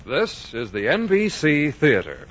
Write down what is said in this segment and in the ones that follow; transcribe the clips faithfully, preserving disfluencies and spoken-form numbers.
This is the N B C Theater.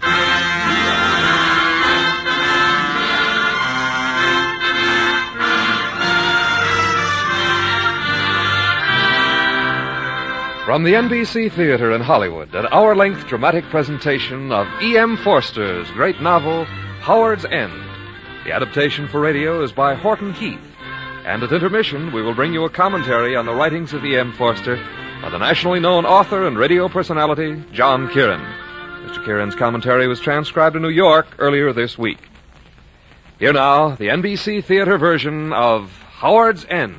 From the N B C Theater in Hollywood, an hour-length dramatic presentation of E M. Forster's great novel, Howard's End. The adaptation for radio is by Horton Heath. And at intermission, we will bring you a commentary on the writings of E M. Forster by the nationally known author and radio personality, John Kieran. Mister Kieran's commentary was transcribed in New York earlier this week. Here now, the N B C Theater version of Howard's End.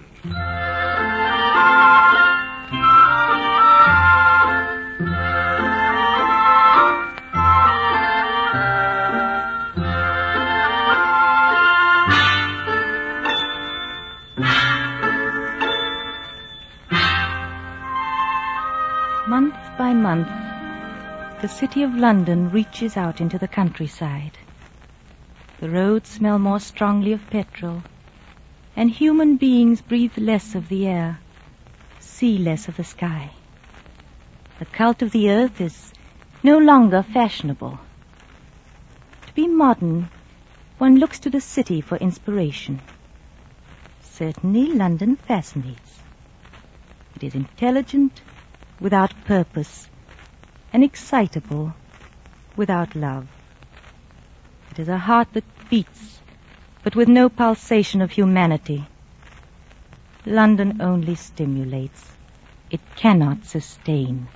Month by month, the city of London reaches out into the countryside. The roads smell more strongly of petrol, and human beings breathe less of the air, see less of the sky. The cult of the earth is no longer fashionable. To be modern, one looks to the city for inspiration. Certainly, London fascinates. It is intelligent without purpose, and excitable without love. It is a heart that beats, but with no pulsation of humanity. London only stimulates. It cannot sustain.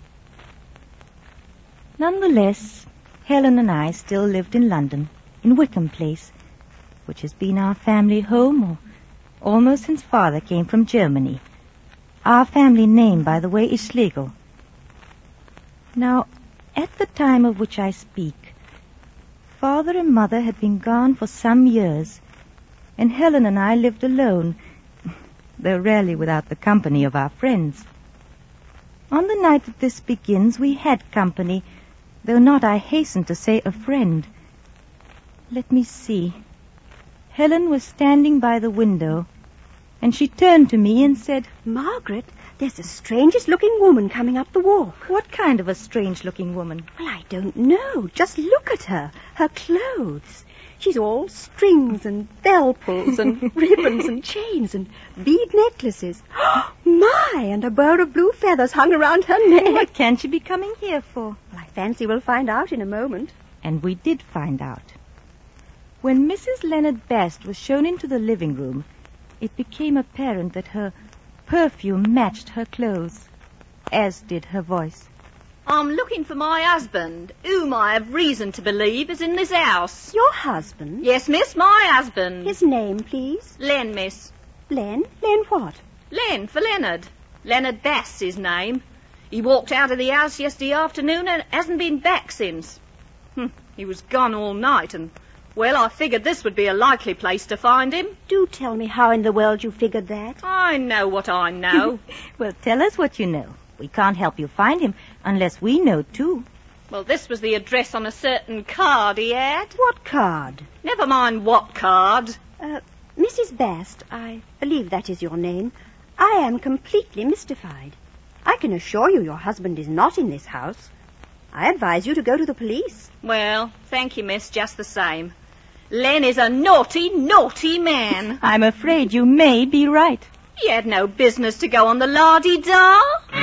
Nonetheless, Helen and I still lived in London, in Wickham Place, which has been our family home or almost since Father came from Germany. Our family name, by the way, is Schlegel. Now, at the time of which I speak, Father and Mother had been gone for some years, and Helen and I lived alone, though rarely without the company of our friends. On the night that this begins, we had company, though not, I hasten to say, a friend. Let me see. Helen was standing by the window, and she turned to me and said, "Margaret, there's the strangest-looking woman coming up the walk." "What kind of a strange-looking woman?" "Well, I don't know. Just look at her. Her clothes. She's all strings and bell pulls and ribbons and chains and bead necklaces. My, and a bow of blue feathers hung around her neck." "What can she be coming here for?" "Well, I fancy we'll find out in a moment." And we did find out. When Missus Leonard Bast was shown into the living room, it became apparent that her perfume matched her clothes, as did her voice. "I'm looking for my husband, whom I have reason to believe is in this house." "Your husband?" "Yes, miss, my husband." "His name, please?" "Len, miss." "Len? Len what?" "Len, for Leonard. Leonard Bast's his name. He walked out of the house yesterday afternoon and hasn't been back since. Hm, he was gone all night, and, well, I figured this would be a likely place to find him." "Do tell me how in the world you figured that." "I know what I know." "Well, tell us what you know. We can't help you find him unless we know, too." "Well, this was the address on a certain card he had." "What card?" "Never mind what card." Uh, Missus Bast, I believe that is your name. I am completely mystified. I can assure you your husband is not in this house. I advise you to go to the police." "Well, thank you, miss, just the same. Len is a naughty, naughty man." "I'm afraid you may be right." "He had no business to go on the la-di-da."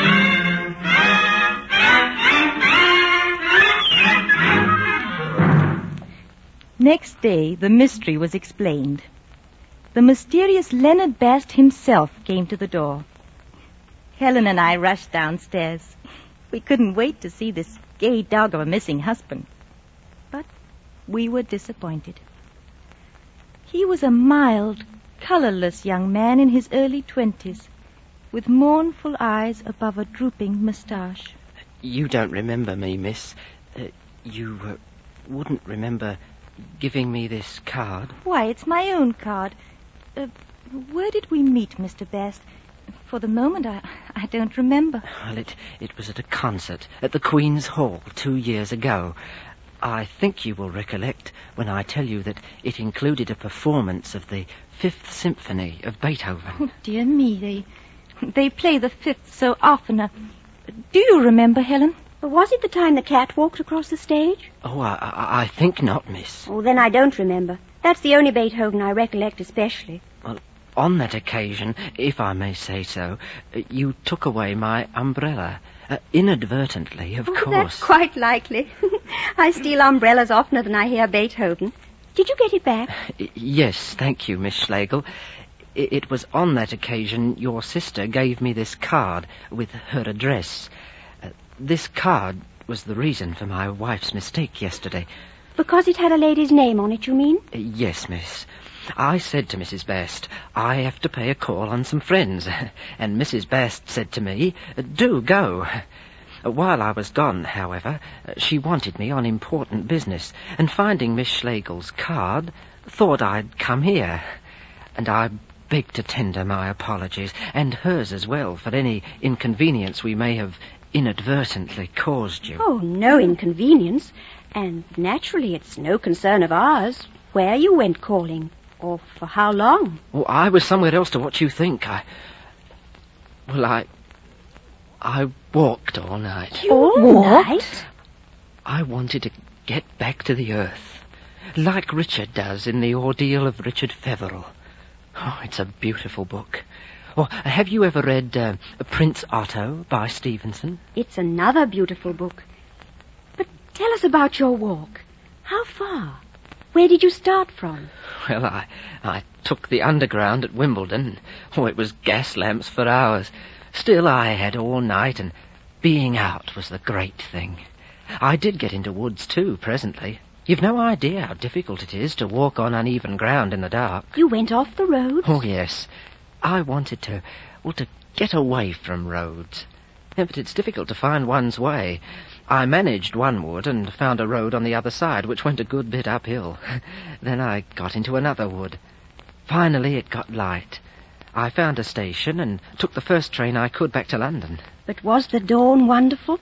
Next day, the mystery was explained. The mysterious Leonard Bast himself came to the door. Helen and I rushed downstairs. We couldn't wait to see this gay dog of a missing husband. But we were disappointed. He was a mild, colorless young man in his early twenties, with mournful eyes above a drooping moustache. "You don't remember me, miss. Uh, you uh, wouldn't remember giving me this card?" "Why, it's my own card. Uh, where did we meet, Mister Bast? For the moment, I, I don't remember." Well, it, it was at a concert at the Queen's Hall two years ago. I think you will recollect when I tell you that it included a performance of the Fifth Symphony of Beethoven. Oh, dear me, they, they play the Fifth so often. Uh, do you remember, Helen? Was it the time the cat walked across the stage? Oh, I, I, I think not, miss. Oh, then I don't remember. That's the only Beethoven I recollect especially. Well, on that occasion, if I may say so, uh, you took away my umbrella. Uh, inadvertently, of oh, course. That's quite likely. I steal umbrellas oftener than I hear Beethoven. Did you get it back? Uh, yes, thank you, Miss Schlegel. I- it was on that occasion your sister gave me this card with her address. Uh, this card was the reason for my wife's mistake yesterday. Because it had a lady's name on it, you mean? Uh, yes, miss. I said to Missus Best, I have to pay a call on some friends. And Missus Best said to me, do go. While I was gone, however, she wanted me on important business, and finding Miss Schlegel's card, thought I'd come here. And I beg to tender my apologies, and hers as well, for any inconvenience we may have inadvertently caused you. Oh, no inconvenience. And naturally it's no concern of ours where you went calling. Or for how long? Oh, I was somewhere else to what you think. I... Well, I... I walked all night. You all night? I wanted to get back to the earth, like Richard does in The Ordeal of Richard Feverel. Oh, it's a beautiful book. Or have you ever read uh, Prince Otto by Stevenson? It's another beautiful book. But tell us about your walk. How far? Where did you start from? Well, I, I took the underground at Wimbledon. Oh, it was gas lamps for hours. Still, I had all night, and being out was the great thing. I did get into woods, too, presently. You've no idea how difficult it is to walk on uneven ground in the dark. You went off the road? Oh, yes. I wanted to, well, to get away from roads. Yeah, but it's difficult to find one's way. I managed one wood and found a road on the other side, which went a good bit uphill. Then I got into another wood. Finally, it got light. I found a station and took the first train I could back to London. But was the dawn wonderful?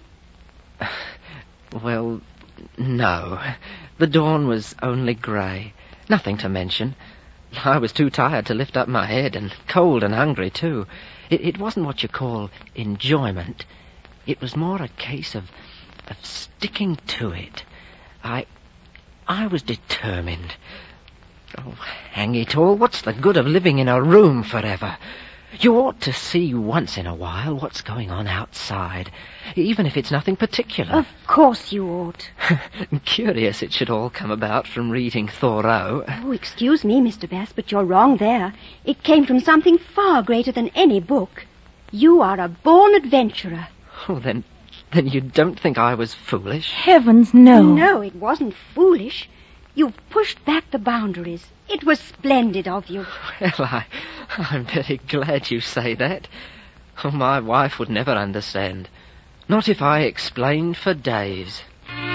Well, no. The dawn was only grey. Nothing to mention. I was too tired to lift up my head, and cold and hungry, too. It, it wasn't what you call enjoyment. It was more a case of, of sticking to it. I, I was determined. Oh, hang it all, what's the good of living in a room forever? You ought to see once in a while what's going on outside, even if it's nothing particular. Of course you ought. Curious it should all come about from reading Thoreau. Oh, excuse me, Mister Bass, but you're wrong there. It came from something far greater than any book. You are a born adventurer. Oh, then, then you don't think I was foolish? Heavens, no. No, it wasn't foolish. You've pushed back the boundaries. It was splendid of you. Well, I, I'm very glad you say that. Oh, my wife would never understand. Not if I explained for days.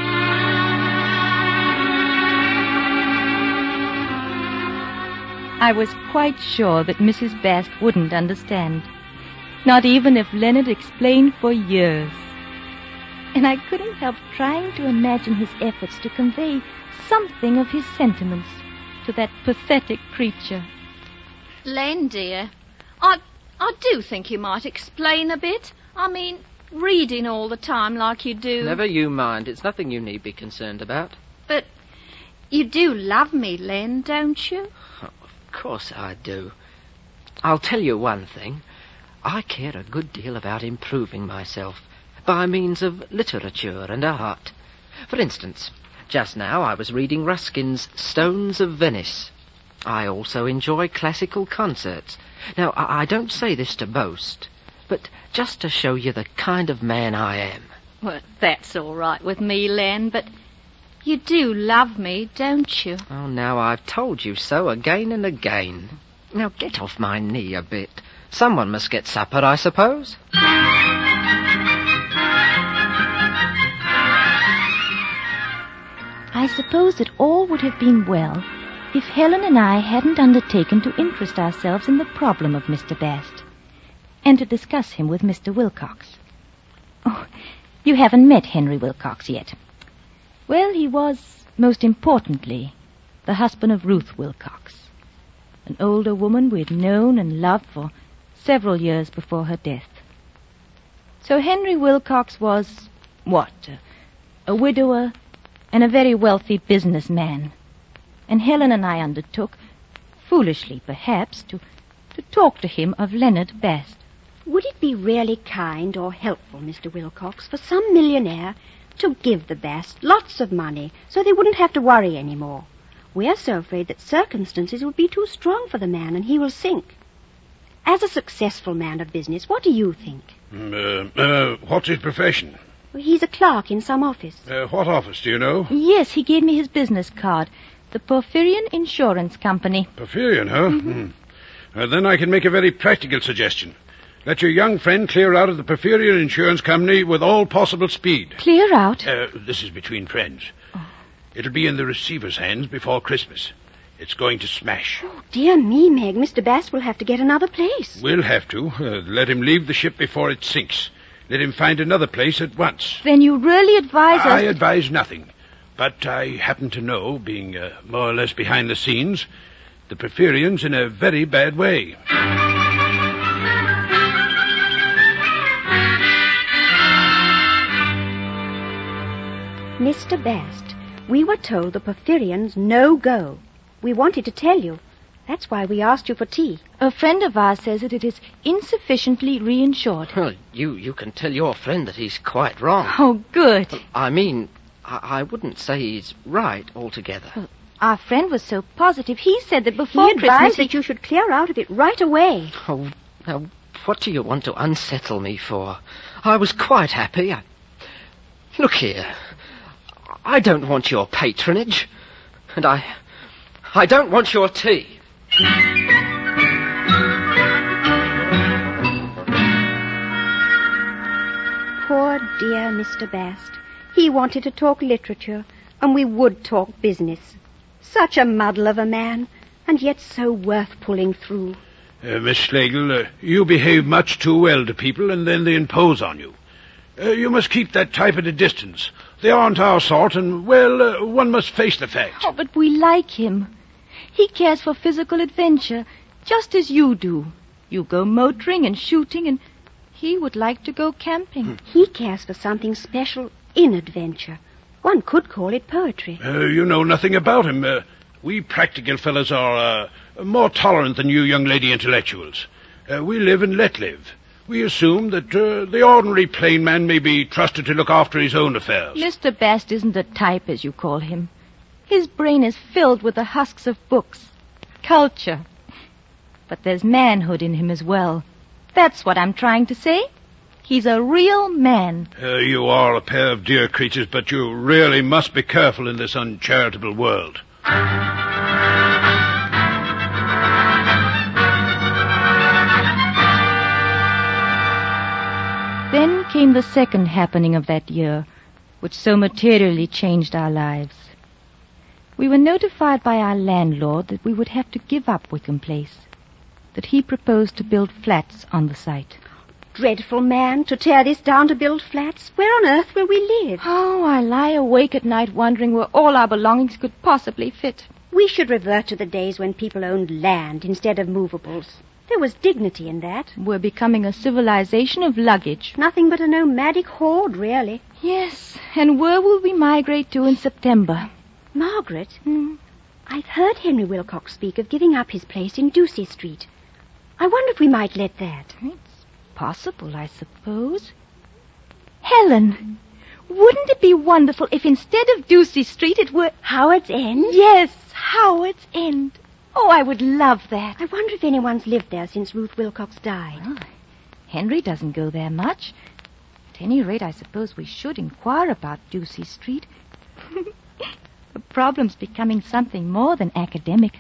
I was quite sure that Missus Bast wouldn't understand. Not even if Leonard explained for years. And I couldn't help trying to imagine his efforts to convey something of his sentiments to that pathetic creature. Len, dear, I I do think you might explain a bit. I mean, reading all the time like you do. Never you mind. It's nothing you need be concerned about. But you do love me, Len, don't you? Oh, of course I do. I'll tell you one thing. I care a good deal about improving myself by means of literature and art. For instance, just now I was reading Ruskin's Stones of Venice. I also enjoy classical concerts. Now, I, I don't say this to boast, but just to show you the kind of man I am. Well, that's all right with me, Len, but you do love me, don't you? Oh, now I've told you so again and again. Now get off my knee a bit. Someone must get supper, I suppose. I suppose that all would have been well if Helen and I hadn't undertaken to interest ourselves in the problem of Mister Bast and to discuss him with Mister Wilcox. Oh, you haven't met Henry Wilcox yet. Well, he was, most importantly, the husband of Ruth Wilcox, an older woman we'd known and loved for several years before her death. So Henry Wilcox was, What? Uh, a widower and a very wealthy businessman. And Helen and I undertook, foolishly perhaps, to, to talk to him of Leonard Bast. Would it be really kind or helpful, Mister Wilcox, for some millionaire to give the Bast lots of money so they wouldn't have to worry any more? We're so afraid that circumstances would be too strong for the man and he will sink. As a successful man of business, what do you think? Uh, uh, what's his profession? Well, he's a clerk in some office. Uh, what office, do you know? Yes, he gave me his business card. The Porphyrion Insurance Company. Porphyrion, huh? Mm-hmm. Mm. Uh, then I can make a very practical suggestion. Let your young friend clear out of the Porphyrion Insurance Company with all possible speed. Clear out? Uh, this is between friends. Oh. It'll be in the receiver's hands before Christmas. It's going to smash. Oh, dear me, Meg. Mister Bast will have to get another place. We'll have to. Uh, let him leave the ship before it sinks. Let him find another place at once. Then you really advise us... I advise nothing. But I happen to know, being uh, more or less behind the scenes, the Porphyrion's in a very bad way. Mister Bast, we were told the Porphyrion's no-go. We wanted to tell you. That's why we asked you for tea. A friend of ours says that it is insufficiently reinsured. Well, you, you can tell your friend that he's quite wrong. Oh, good. I mean, I, I wouldn't say he's right altogether. Well, our friend was so positive. He said that before he advised Christmas... He that you should clear out of it right away. Oh, now, what do you want to unsettle me for? I was quite happy. I... Look here. I don't want your patronage. And I... I don't want your tea. Poor dear Mister Bast. He wanted to talk literature, and we would talk business. Such a muddle of a man, and yet so worth pulling through. Uh, Miss Schlegel, uh, you behave much too well to people, and then they impose on you. Uh, you must keep that type at a distance. They aren't our sort, and, well, uh, one must face the fact. Oh, but we like him. He cares for physical adventure, just as you do. You go motoring and shooting, and he would like to go camping. Hmm. He cares for something special in adventure. One could call it poetry. Uh, you know nothing about him. Uh, we practical fellows are uh, more tolerant than you young lady intellectuals. Uh, we live and let live. We assume that uh, the ordinary plain man may be trusted to look after his own affairs. Mister Bast isn't a type, as you call him. His brain is filled with the husks of books, culture. But there's manhood in him as well. That's what I'm trying to say. He's a real man. Uh, you are a pair of dear creatures, but you really must be careful in this uncharitable world. Then came the second happening of that year, which so materially changed our lives. We were notified by our landlord that we would have to give up Wickham Place, that he proposed to build flats on the site. Dreadful man, to tear this down to build flats. Where on earth will we live? Oh, I lie awake at night wondering where all our belongings could possibly fit. We should revert to the days when people owned land instead of movables. There was dignity in that. We're becoming a civilization of luggage. Nothing but a nomadic horde, really. Yes, and where will we migrate to in September? Margaret, hmm? I've heard Henry Wilcox speak of giving up his place in Ducie Street. I wonder if we might let that. It's possible, I suppose. Helen, wouldn't it be wonderful if instead of Ducie Street it were... Howard's End? Yes, Howard's End. Oh, I would love that. I wonder if anyone's lived there since Ruth Wilcox died. Well, Henry doesn't go there much. At any rate, I suppose we should inquire about Ducie Street. The problem's becoming something more than academic.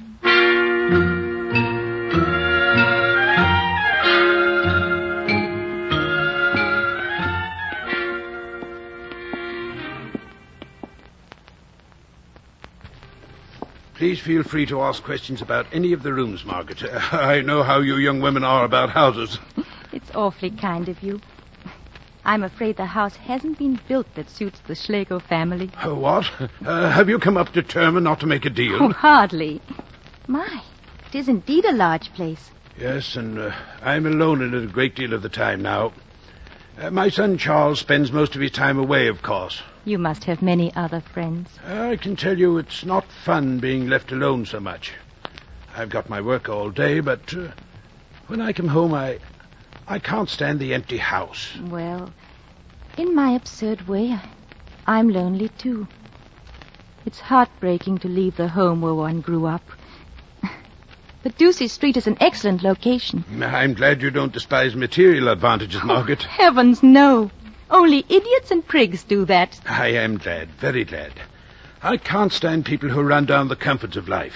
Please feel free to ask questions about any of the rooms, Margaret. I know how you young women are about houses. It's awfully kind of you. I'm afraid the house hasn't been built that suits the Schlegel family. Uh, what? Uh, have you come up determined not to make a deal? Oh, hardly. My, it is indeed a large place. Yes, and uh, I'm alone in it a great deal of the time now. Uh, my son Charles spends most of his time away, of course. You must have many other friends. I can tell you it's not fun being left alone so much. I've got my work all day, but uh, when I come home, I, I can't stand the empty house. Well, in my absurd way, I'm lonely too. It's heartbreaking to leave the home where one grew up. But Ducey Street is an excellent location. I'm glad you don't despise material advantages, Margaret. Oh, heavens, no. Only idiots and prigs do that. I am glad, very glad. I can't stand people who run down the comforts of life.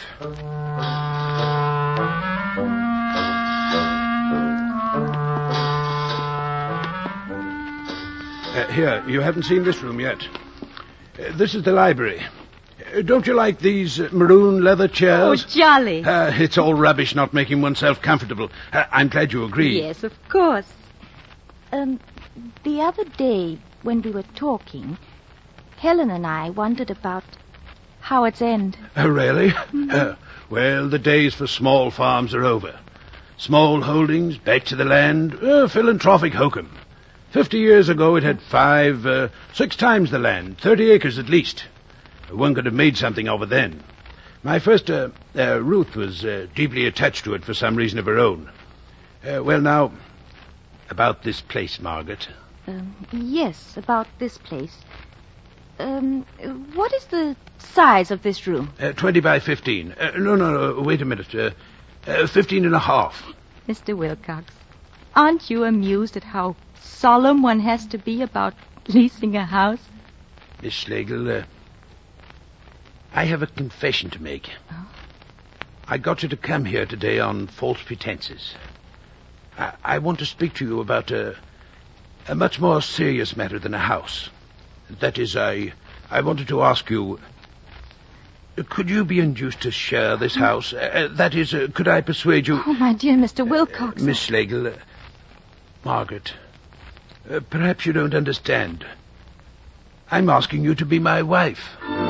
Uh, here, you haven't seen this room yet. Uh, this is the library. Uh, don't you like these uh, maroon leather chairs? Oh, jolly. Uh, it's all rubbish not making oneself comfortable. Uh, I'm glad you agree. Yes, of course. Um, the other day, when we were talking, Helen and I wondered about Howard's End. Oh, really? Mm-hmm. Uh, well, the days for small farms are over. Small holdings, back to the land, uh, philanthropic hokum. Fifty years ago, it had five, uh, six times the land, thirty acres at least. One could have made something of it then. My first, uh, uh, Ruth was uh, deeply attached to it for some reason of her own. Uh, well, now, about this place, Margaret. Um, yes, about this place. Um, what is the size of this room? Uh, twenty by fifteen. Uh, no, no, no, wait a minute. Uh, uh, fifteen and a half. Mister Wilcox, aren't you amused at how solemn one has to be about leasing a house? Miss Schlegel, uh, I have a confession to make. Oh? I got you to come here today on false pretenses. I, I want to speak to you about a, a much more serious matter than a house. That is, I, I wanted to ask you, could you be induced to share this house? Uh, that is, uh, could I persuade you... Oh, my dear Mister Wilcox. Uh, Miss Schlegel, uh, Margaret, uh, perhaps you don't understand. I'm asking you to be my wife.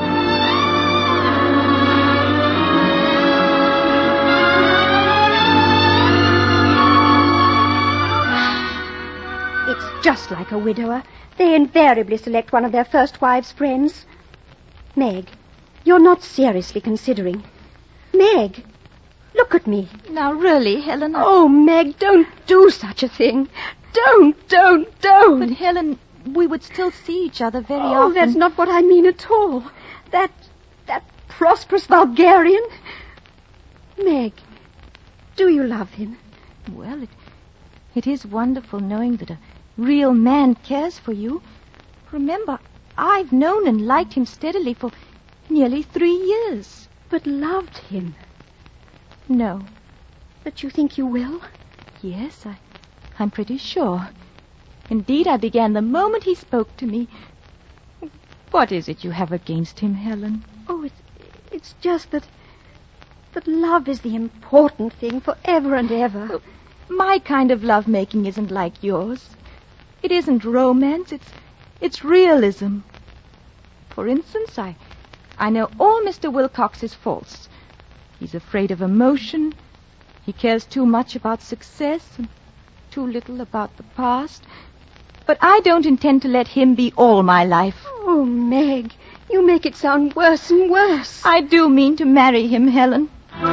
It's just like a widower. They invariably select one of their first wives' friends. Meg, you're not seriously considering. Meg, look at me. Now, really, Helen... I... Oh, Meg, don't do such a thing. Don't, don't, don't. But, Helen, we would still see each other very oh, often. Oh, that's not what I mean at all. That, that prosperous vulgarian. Meg, do you love him? Well, it, it is wonderful knowing that a real man cares for you. Remember, I've known and liked him steadily for nearly three years. But loved him? No. But you think you will? Yes, I, I'm pretty sure. Indeed, I began the moment he spoke to me. What is it you have against him, Helen? Oh, it's, it's just that... that love is the important thing forever and ever. Well, my kind of love-making isn't like yours. It isn't romance, it's it's realism. For instance, I I know all Mister Wilcox's faults. He's afraid of emotion. He cares too much about success and too little about the past. But I don't intend to let him be all my life. Oh, Meg, you make it sound worse and worse. I do mean to marry him, Helen.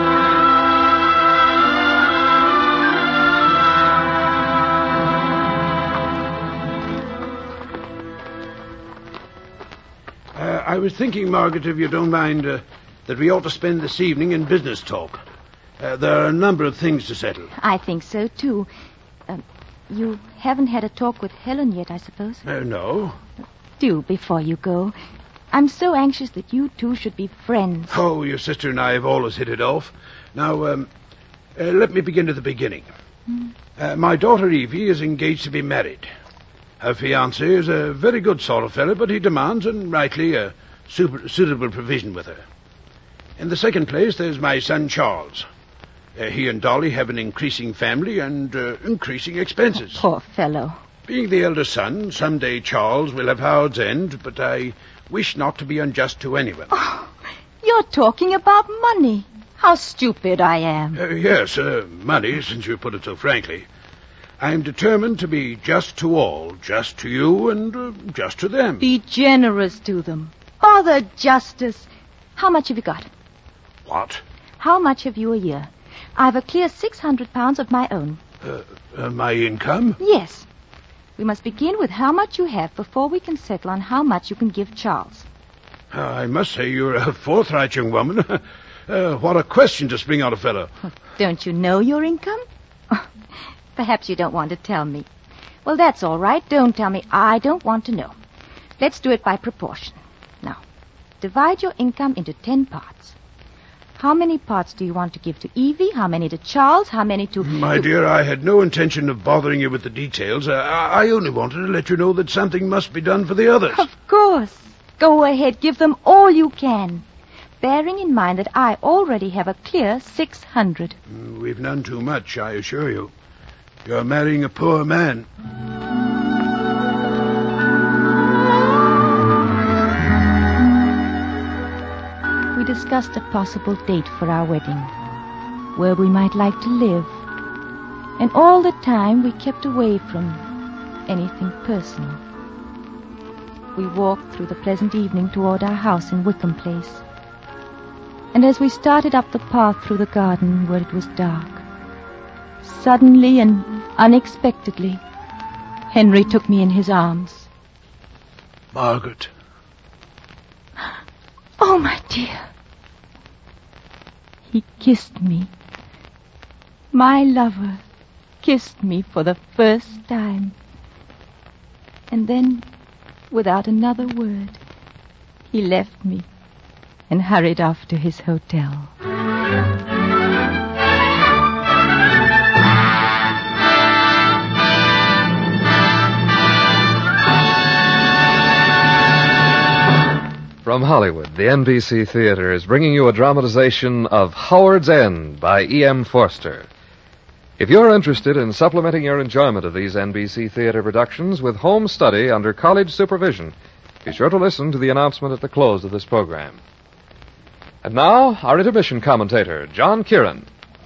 I was thinking, Margaret, if you don't mind, uh, that we ought to spend this evening in business talk. Uh, there are a number of things to settle. I think so, too. Uh, you haven't had a talk with Helen yet, I suppose? Uh, no. Do, before you go. I'm so anxious that you two should be friends. Oh, your sister and I have always hit it off. Now, um, uh, let me begin at the beginning. Mm. Uh, my daughter Evie is engaged to be married. Her fiancé is a very good sort of fellow, but he demands, and rightly, a super, suitable provision with her. In the second place, there's my son Charles. Uh, he and Dolly have an increasing family and uh, increasing expenses. Oh, poor fellow. Being the elder son, someday Charles will have Howard's End, but I wish not to be unjust to anyone. Oh, you're talking about money. How stupid I am. Uh, yes, uh, money, since you put it so frankly. I'm determined to be just to all, just to you and uh, just to them. Be generous to them. Bother justice. How much have you got? What? How much have you a year? I've a clear six hundred pounds of my own. Uh, uh, my income? Yes. We must begin with how much you have before we can settle on how much you can give Charles. Uh, I must say you're a forthright young woman. uh, what a question to spring on a fellow. Don't you know your income? Perhaps you don't want to tell me. Well, that's all right. Don't tell me. I don't want to know. Let's do it by proportion. Now, divide your income into ten parts. How many parts do you want to give to Evie? How many to Charles? How many to... My to... dear, I had no intention of bothering you with the details. Uh, I only wanted to let you know that something must be done for the others. Of course. Go ahead. Give them all you can. Bearing in mind that I already have a clear six hundred. We've none too much, I assure you. You're marrying a poor man. We discussed a possible date for our wedding, where we might like to live, and all the time we kept away from anything personal. We walked through the pleasant evening toward our house in Wickham Place, and as we started up the path through the garden where it was dark, suddenly and unexpectedly, Henry took me in his arms. Margaret. Oh, my dear. He kissed me. My lover kissed me for the first time. And then, without another word, he left me and hurried off to his hotel. From Hollywood, the N B C Theater is bringing you a dramatization of Howard's End by E M Forster. If you're interested in supplementing your enjoyment of these N B C Theater productions with home study under college supervision, be sure to listen to the announcement at the close of this program. And now, our intermission commentator, John Kieran.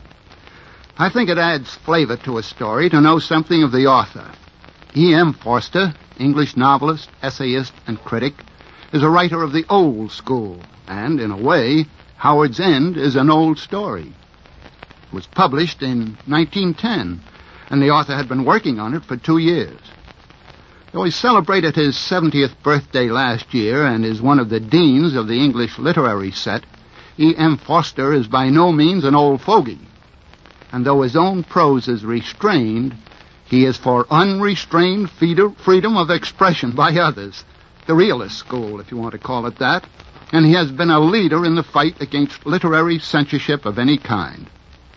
I think it adds flavor to a story to know something of the author. E M Forster, English novelist, essayist, and critic, is a writer of the old school, and, in a way, Howard's End is an old story. It was published in nineteen ten, and the author had been working on it for two years. Though he celebrated his seventieth birthday last year and is one of the deans of the English literary set, E M Forster is by no means an old fogey. And though his own prose is restrained, he is for unrestrained freedom of expression by others. The realist school, if you want to call it that, and he has been a leader in the fight against literary censorship of any kind.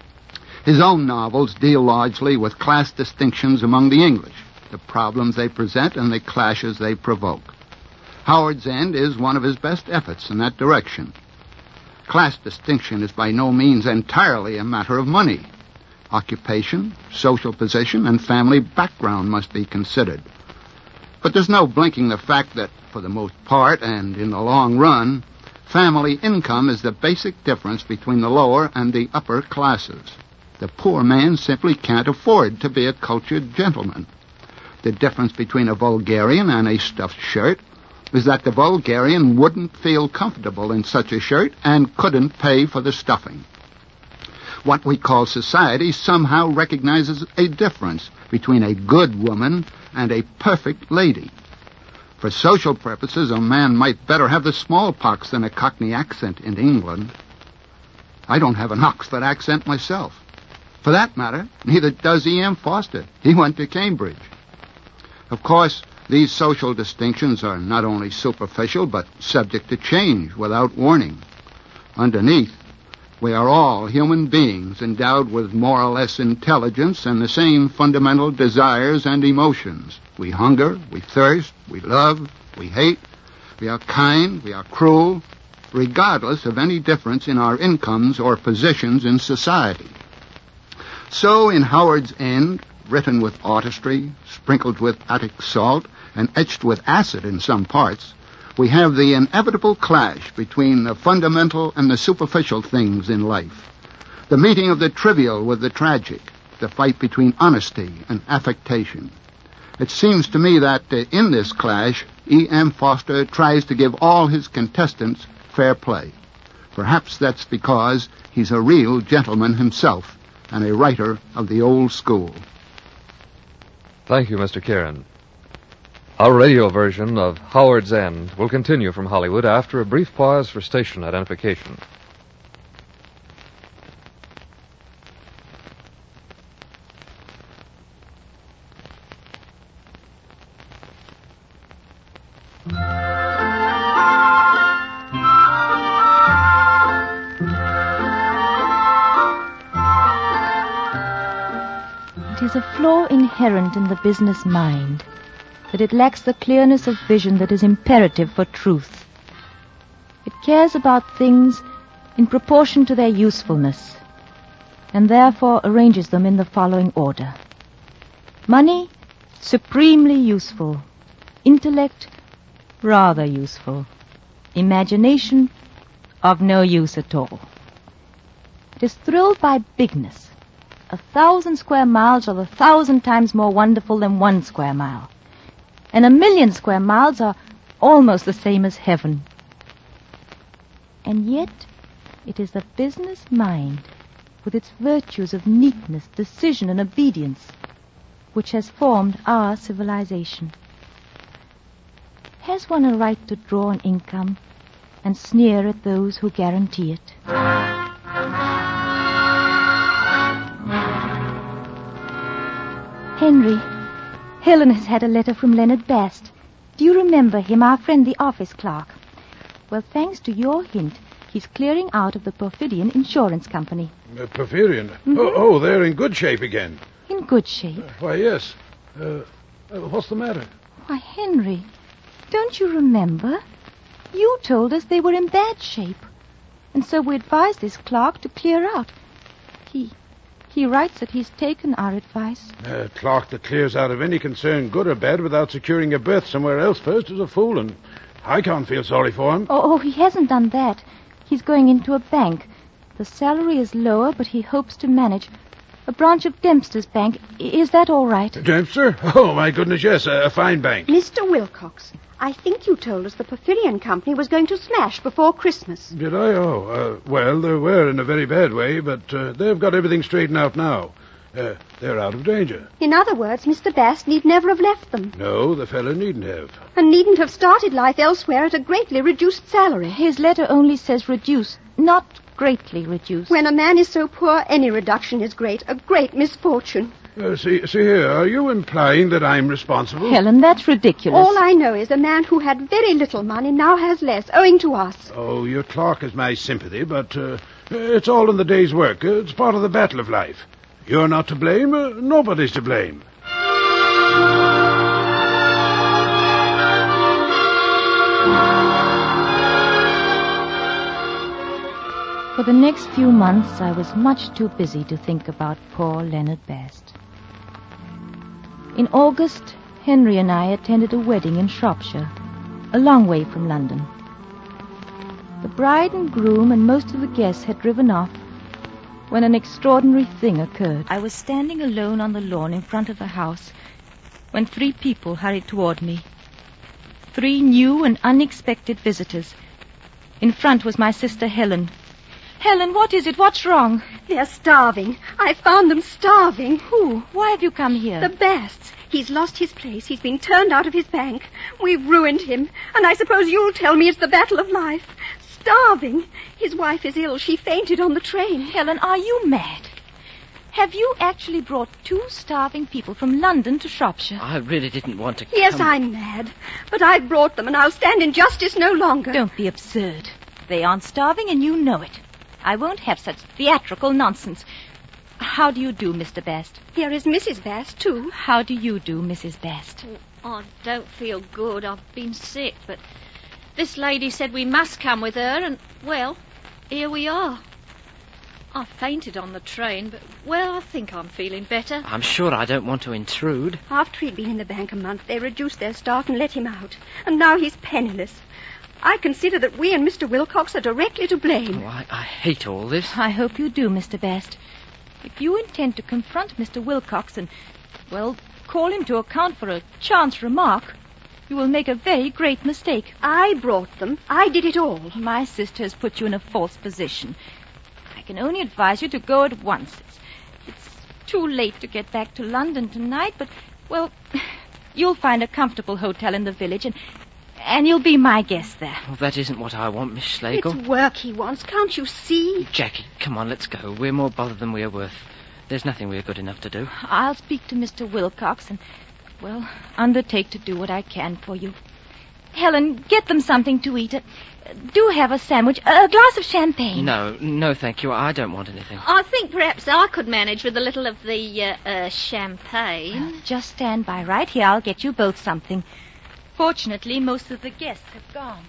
His own novels deal largely with class distinctions among the English, the problems they present and the clashes they provoke. Howard's End is one of his best efforts in that direction. Class distinction is by no means entirely a matter of money. Occupation, social position, and family background must be considered. But there's no blinking the fact that, for the most part and in the long run, family income is the basic difference between the lower and the upper classes. The poor man simply can't afford to be a cultured gentleman. The difference between a vulgarian and a stuffed shirt is that the vulgarian wouldn't feel comfortable in such a shirt and couldn't pay for the stuffing. What we call society somehow recognizes a difference between a good woman and a perfect lady. For social purposes, a man might better have the smallpox than a Cockney accent in England. I don't have an Oxford accent myself. For that matter, neither does E M Forster. He went to Cambridge. Of course, these social distinctions are not only superficial, but subject to change without warning. Underneath, we are all human beings endowed with more or less intelligence and the same fundamental desires and emotions. We hunger, we thirst, we love, we hate, we are kind, we are cruel, regardless of any difference in our incomes or positions in society. So in Howard's End, written with artistry, sprinkled with Attic salt, and etched with acid in some parts, we have the inevitable clash between the fundamental and the superficial things in life. The meeting of the trivial with the tragic, the fight between honesty and affectation. It seems to me that uh, in this clash, E M. Forster tries to give all his contestants fair play. Perhaps that's because he's a real gentleman himself and a writer of the old school. Thank you, Mister Kieran. Our radio version of Howard's End will continue from Hollywood after a brief pause for station identification. It is a flaw inherent in the business mind that it lacks the clearness of vision that is imperative for truth. It cares about things in proportion to their usefulness, and therefore arranges them in the following order. Money, supremely useful. Intellect, rather useful. Imagination, of no use at all. It is thrilled by bigness. A thousand square miles are a thousand times more wonderful than one square mile. And a million square miles are almost the same as heaven. And yet, it is the business mind, with its virtues of neatness, decision, and obedience, which has formed our civilization. Has one a right to draw an income and sneer at those who guarantee it? Henry, Helen has had a letter from Leonard Bast. Do you remember him, our friend, the office clerk? Well, thanks to your hint, he's clearing out of the Porphyrion Insurance Company. Uh, Porphyrion? Mm-hmm. Oh, oh, they're in good shape again. In good shape? Uh, why, yes. Uh, uh, what's the matter? Why, Henry, don't you remember? You told us they were in bad shape. And so we advised this clerk to clear out. He... He writes that he's taken our advice. A clerk that clears out of any concern, good or bad, without securing a berth somewhere else first is a fool, and I can't feel sorry for him. Oh, oh, he hasn't done that. He's going into a bank. The salary is lower, but he hopes to manage. A branch of Dempster's Bank. Is that all right? Dempster? Oh, my goodness, yes, a, a fine bank. Mister Wilcox, I think you told us the Porphyrion Company was going to smash before Christmas. Did I? Oh, uh, well, they were in a very bad way, but uh, they've got everything straightened out now. Uh, they're out of danger. In other words, Mister Bast need never have left them. No, the fellow needn't have. And needn't have started life elsewhere at a greatly reduced salary. His letter only says reduce, not greatly reduce. When a man is so poor, any reduction is great, a great misfortune. Uh, see, see here, are you implying that I'm responsible? Helen, that's ridiculous. All I know is a man who had very little money now has less, owing to us. Oh, your clerk has my sympathy, but uh, it's all in the day's work. Uh, it's part of the battle of life. You're not to blame. Uh, nobody's to blame. For the next few months, I was much too busy to think about poor Leonard Bast. In August, Henry and I attended a wedding in Shropshire, a long way from London. The bride and groom and most of the guests had driven off when an extraordinary thing occurred. I was standing alone on the lawn in front of the house when three people hurried toward me. Three new and unexpected visitors. In front was my sister Helen. Helen, what is it? What's wrong? They're starving. I found them starving. Who? Why have you come here? The Basts. He's lost his place. He's been turned out of his bank. We've ruined him. And I suppose you'll tell me it's the battle of life. Starving. His wife is ill. She fainted on the train. Helen, are you mad? Have you actually brought two starving people from London to Shropshire? I really didn't want to come. Yes, I'm mad. But I've brought them, and I'll stand injustice no longer. Don't be absurd. They aren't starving, and you know it. I won't have such theatrical nonsense. How do you do, Mister Bast? Here is Missus Bast, too. How do you do, Missus Bast? Oh, I don't feel good. I've been sick, but this lady said we must come with her, and, well, here we are. I fainted on the train, but, well, I think I'm feeling better. I'm sure I don't want to intrude. After he'd been in the bank a month, they reduced their staff and let him out. And now he's penniless. I consider that we and Mister Wilcox are directly to blame. Oh, I, I hate all this. I hope you do, Mister Bast. If you intend to confront Mister Wilcox and, well, call him to account for a chance remark, you will make a very great mistake. I brought them. I did it all. My sister has put you in a false position. I can only advise you to go at once. It's, it's too late to get back to London tonight, but, well, you'll find a comfortable hotel in the village, and and you'll be my guest there. Well, that isn't what I want, Miss Schlegel. It's work he wants. Can't you see? Jackie, come on, let's go. We're more bother than we're worth. There's nothing we're good enough to do. I'll speak to Mister Wilcox and, well, undertake to do what I can for you. Helen, get them something to eat. Uh, do have a sandwich, a glass of champagne. No, no, thank you. I don't want anything. I think perhaps I could manage with a little of the uh, uh, champagne. Well, just stand by right here. I'll get you both something. Fortunately, most of the guests have gone.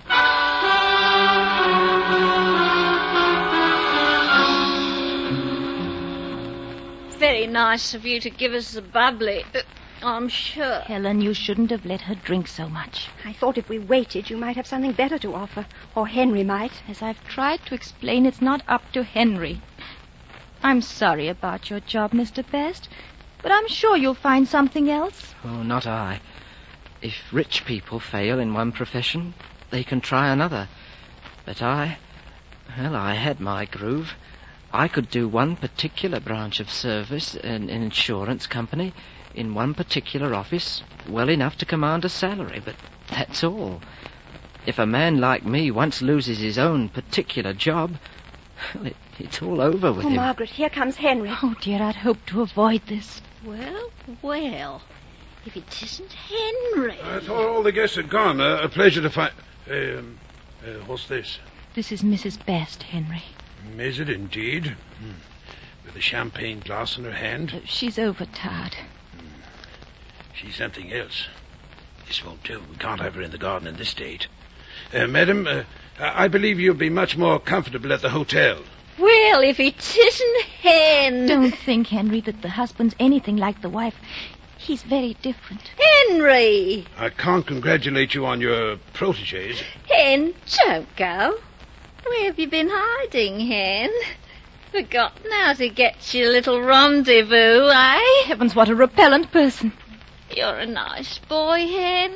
Very nice of you to give us a bubbly, uh, I'm sure. Helen, you shouldn't have let her drink so much. I thought if we waited, you might have something better to offer. Or Henry might. As I've tried to explain, it's not up to Henry. I'm sorry about your job, Mister Best, but I'm sure you'll find something else. Oh, not I. If rich people fail in one profession, they can try another. But I, well, I had my groove. I could do one particular branch of service in an insurance company, in one particular office, well enough to command a salary, but that's all. If a man like me once loses his own particular job, well, it, it's all over with oh, him. Margaret, here comes Henry. Oh, dear, I'd hoped to avoid this. Well, well, if it isn't Henry. I thought all the guests had gone. Uh, a pleasure to find... Um, uh, what's this? This is Missus Best, Henry. Is it indeed? Hmm. With a champagne glass in her hand? Uh, she's overtired. She's something else. This won't do. We can't have her in the garden in this state. Uh, madam, uh, I believe you'll be much more comfortable at the hotel. Well, if it isn't Hen. Don't think, Henry, that the husband's anything like the wife. He's very different. Henry! I can't congratulate you on your protégés. Hen, don't go. Where have you been hiding, Hen? Forgotten how to get your little rendezvous, eh? Heavens, what a repellent person. You're a nice boy, Hen.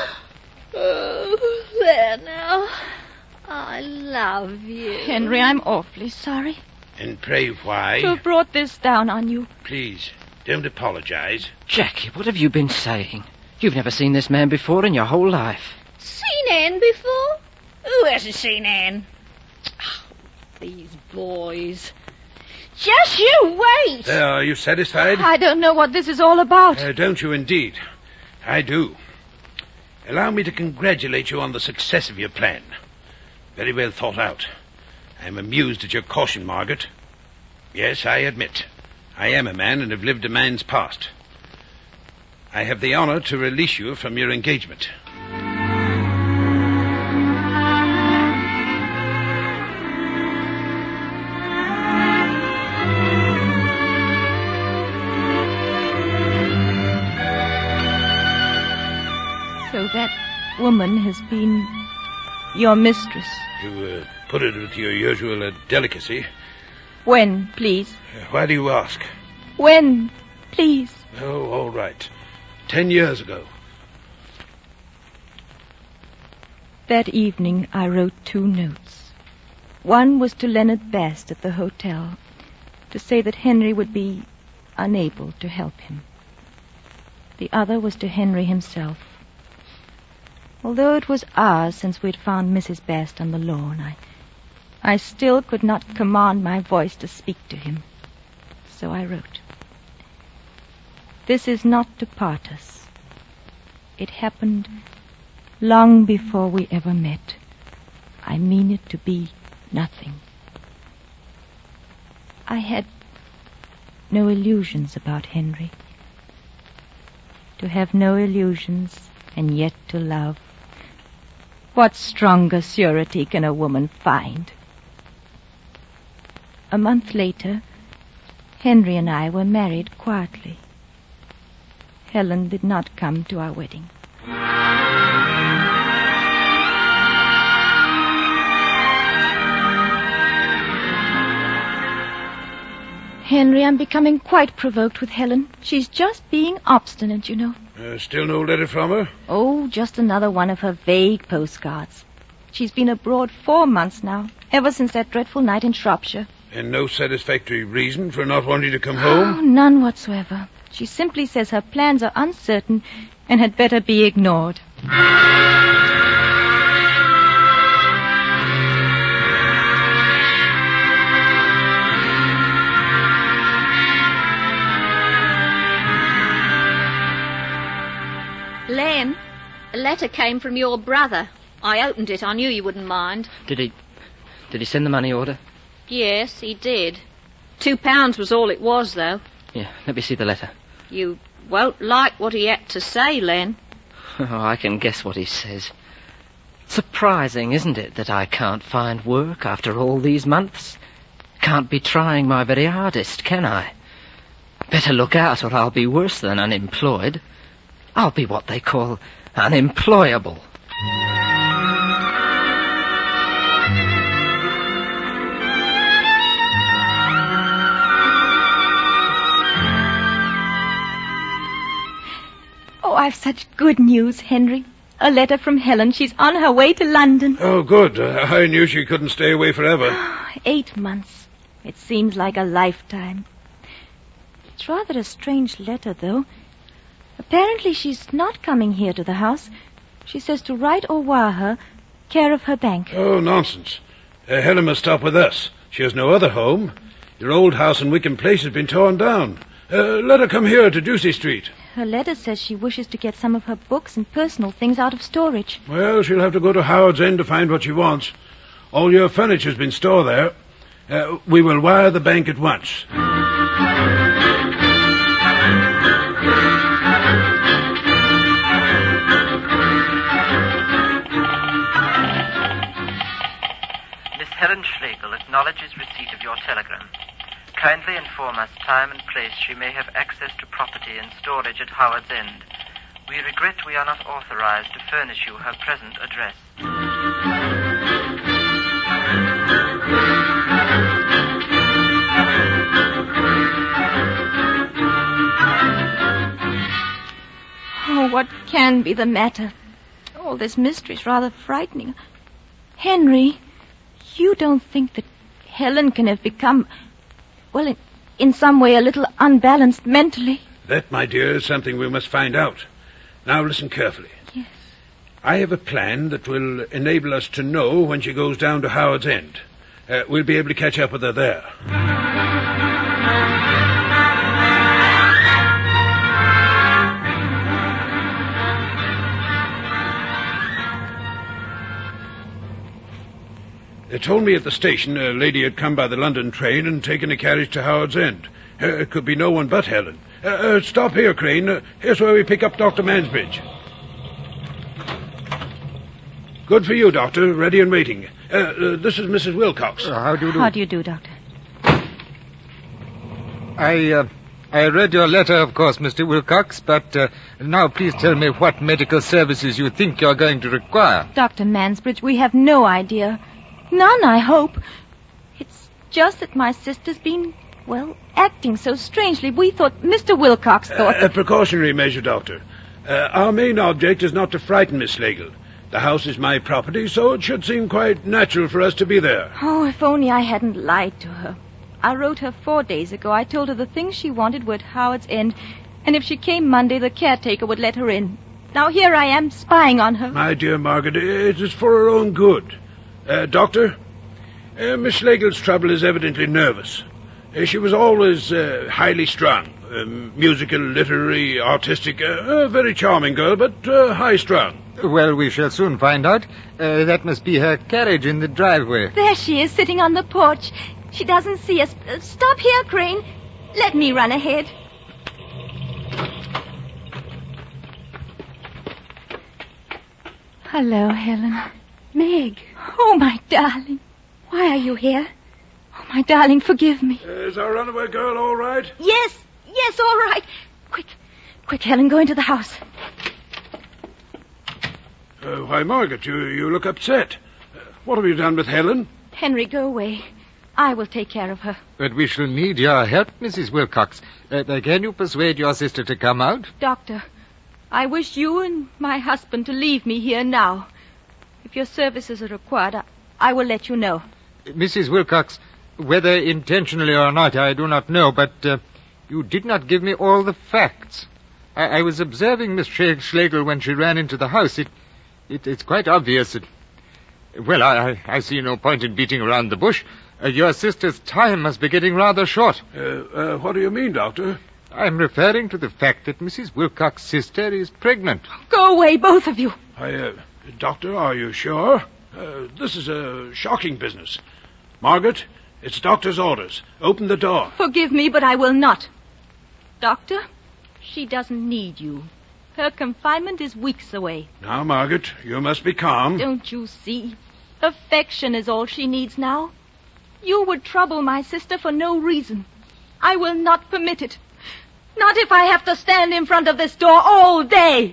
Oh, there now. I love you. Henry, I'm awfully sorry And pray why? to have brought this down on you. Please, don't apologize. Jackie, what have you been saying? You've never seen this man before in your whole life. Seen Hen before? Who hasn't seen Hen? Oh, these boys. Just you wait. There, are you satisfied? I don't know what this is all about. Uh, don't you indeed? I do. Allow me to congratulate you on the success of your plan. Very well thought out. I'm amused at your caution, Margaret. Yes, I admit. I am a man and have lived a man's past. I have the honor to release you from your engagement. So that woman has been your mistress. You uh, put it with your usual uh, delicacy. When, please? Uh, why do you ask? When, please? Oh, all right. Ten years ago. That evening I wrote two notes. One was to Leonard Best at the hotel, to say that Henry would be unable to help him. The other was to Henry himself. Although it was hours since we'd found Missus Best on the lawn, I, I still could not command my voice to speak to him. So I wrote, "This is not to part us. It happened long before we ever met. I mean it to be nothing." I had no illusions about Henry. To have no illusions and yet to love, what stronger surety can a woman find? A month later, Henry and I were married quietly. Helen did not come to our wedding. Henry, I'm becoming quite provoked with Helen. She's just being obstinate, you know. Uh, still no letter from her? Oh, just another one of her vague postcards. She's been abroad four months now, ever since that dreadful night in Shropshire. And no satisfactory reason for not wanting to come Oh, home? none whatsoever. She simply says her plans are uncertain and had better be ignored. Len, a letter came from your brother. I opened it. I knew you wouldn't mind. Did he... Did he send the money order? Yes, he did. Two pounds was all it was, though. Yeah, let me see the letter. You won't like what he had to say, Len. Oh, I can guess what he says. Surprising, isn't it, that I can't find work after all these months? Can't be trying my very hardest, can I? Better look out or I'll be worse than unemployed. I'll be what they call unemployable. Oh, I've such good news, Henry. A letter from Helen. She's on her way to London. Oh, good. Uh, I knew she couldn't stay away forever. Eight months. It seems like a lifetime. It's rather a strange letter, though. Apparently she's not coming here to the house. She says to write or wire her, care of her bank. Oh, nonsense. Uh, Helen must stop with us. She has no other home. Your old house in Wickham Place has been torn down. Uh, let her come here to Ducey Street. Her letter says she wishes to get some of her books and personal things out of storage. Well, she'll have to go to Howard's End to find what she wants. All your furniture's been stored there. Uh, we will wire the bank at once. Helen Schlegel acknowledges receipt of your telegram. Kindly inform us time and place she may have access to property and storage at Howard's End. We regret we are not authorized to furnish you her present address. Oh, what can be the matter? All this mystery's rather frightening. Henry... You don't think that Helen can have become, well, in, in some way a little unbalanced mentally? That, my dear, is something we must find out. Now listen carefully. Yes. I have a plan that will enable us to know when she goes down to Howard's End. Uh, we'll be able to catch up with her there. They told me at the station a lady had come by the London train and taken a carriage to Howard's End. Uh, it could be no one but Helen. Uh, uh, stop here, Crane. Uh, here's where we pick up Doctor Mansbridge. Good for you, Doctor. Ready and waiting. Uh, uh, this is Missus Wilcox. Uh, how do you do? How do you do, Doctor? I, uh, I read your letter, of course, Mister Wilcox, but uh, now please tell me what medical services you think you're going to require. Doctor Mansbridge, we have no idea. None, I hope. It's just that my sister's been, well, acting so strangely. We thought, Mister Wilcox thought... Uh, a precautionary measure, Doctor. Uh, our main object is not to frighten Miss Schlegel. The house is my property, so it should seem quite natural for us to be there. Oh, if only I hadn't lied to her. I wrote her four days ago. I told her the things she wanted were at Howard's End, and if she came Monday, the caretaker would let her in. Now here I am, spying on her. My dear Margaret, it is for her own good. Uh, doctor, uh, Miss Schlegel's trouble is evidently nervous. Uh, she was always uh, highly strung. Uh, musical, literary, artistic. Uh, a very charming girl, but uh, high-strung. Well, we shall soon find out. Uh, that must be her carriage in the driveway. There she is, sitting on the porch. She doesn't see us. Uh, stop here, Crane. Let me run ahead. Hello, Helen. Meg. Oh, my darling. Why are you here? Oh, my darling, forgive me. Uh, is our runaway girl all right? Yes, yes, all right. Quick, quick, Helen, go into the house. Uh, why, Margaret, you, you look upset. Uh, what have you done with Helen? Henry, go away. I will take care of her. But we shall need your help, Missus Wilcox. Uh, can you persuade your sister to come out? Doctor, I wish you and my husband to leave me here now. If your services are required, I, I will let you know. Missus Wilcox, whether intentionally or not, I do not know, but uh, you did not give me all the facts. I, I was observing Miss Schlegel when she ran into the house. It, it, it's quite obvious that... Well, I, I see no point in beating around the bush. Uh, your sister's time must be getting rather short. Uh, uh, what do you mean, Doctor? I'm referring to the fact that Missus Wilcox's sister is pregnant. Go away, both of you. I, uh, Doctor, are you sure? Uh, this is a shocking business. Margaret, it's Doctor's orders. Open the door. Forgive me, but I will not. Doctor, she doesn't need you. Her confinement is weeks away. Now, Margaret, you must be calm. Don't you see? Affection is all she needs now. You would trouble my sister for no reason. I will not permit it. Not if I have to stand in front of this door all day.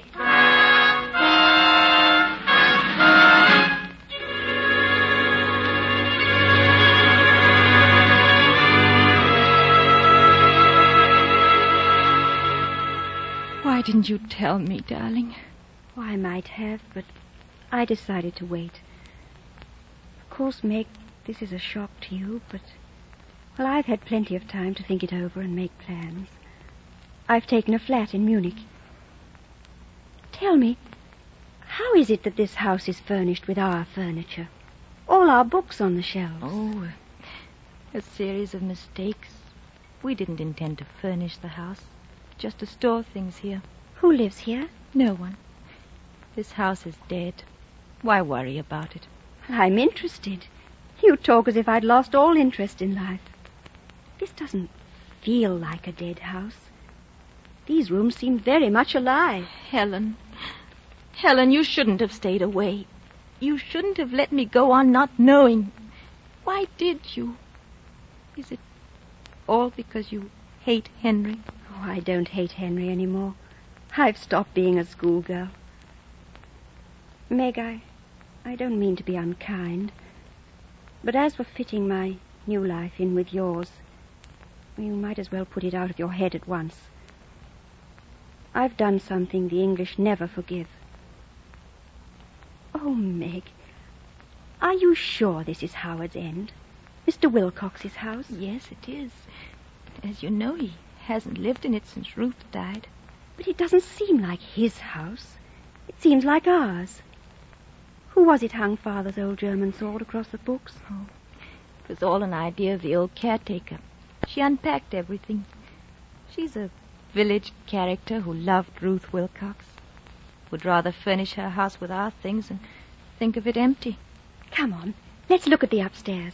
Why didn't you tell me, darling? Oh, I might have, but I decided to wait. Of course, Meg, this is a shock to you, but... Well, I've had plenty of time to think it over and make plans. I've taken a flat in Munich. Tell me, how is it that this house is furnished with our furniture? All our books on the shelves. Oh, a series of mistakes. We didn't intend to furnish the house, just to store things here. Who lives here? No one. This house is dead. Why worry about it? I'm interested. You talk as if I'd lost all interest in life. This doesn't feel like a dead house. These rooms seem very much alive. Helen. Helen, you shouldn't have stayed away. You shouldn't have let me go on not knowing. Why did you? Is it all because you hate Henry? Oh, I don't hate Henry anymore. I've stopped being a schoolgirl. Meg, I, I don't mean to be unkind. But as for fitting my new life in with yours, you might as well put it out of your head at once. I've done something the English never forgive. Oh, Meg, are you sure this is Howard's End? Mister Wilcox's house? Yes, it is. As you know, he hasn't lived in it since Ruth died. But it doesn't seem like his house. It seems like ours. Who was it hung Father's old German sword across the books? Oh, it was all an idea of the old caretaker. She unpacked everything. She's a village character who loved Ruth Wilcox. Would rather furnish her house with our things and think of it empty. Come on, let's look at the upstairs.